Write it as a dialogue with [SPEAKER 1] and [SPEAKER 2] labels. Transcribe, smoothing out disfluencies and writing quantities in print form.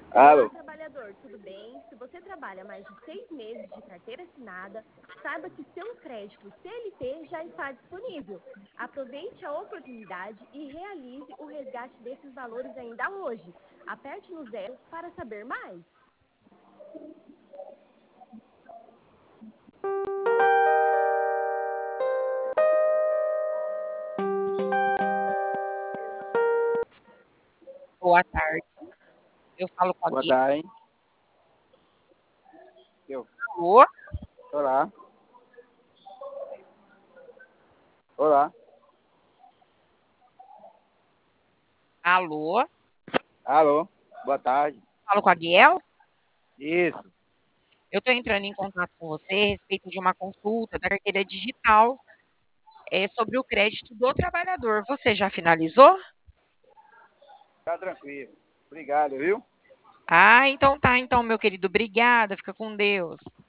[SPEAKER 1] Olá,
[SPEAKER 2] Alô?
[SPEAKER 1] trabalhador, tudo bem? Se você trabalha mais de 6 meses de carteira assinada, saiba que seu crédito CLT já está disponível. Aproveite a oportunidade e realize o resgate desses valores ainda hoje. Aperte no zero para saber mais.
[SPEAKER 3] Boa tarde. Eu falo com a
[SPEAKER 2] Boa
[SPEAKER 3] Gui.
[SPEAKER 2] tarde. Eu.
[SPEAKER 3] Alô?
[SPEAKER 2] Olá. Olá.
[SPEAKER 3] Alô?
[SPEAKER 2] Alô? Boa tarde.
[SPEAKER 3] Falo com a Guiel?
[SPEAKER 2] Isso.
[SPEAKER 3] Eu estou entrando em contato com você a respeito de uma consulta da carteira digital sobre o crédito do trabalhador. Você já finalizou?
[SPEAKER 2] Tá tranquilo. Obrigado, viu?
[SPEAKER 3] Ah, então tá, então, meu querido. Obrigada. Fica com Deus.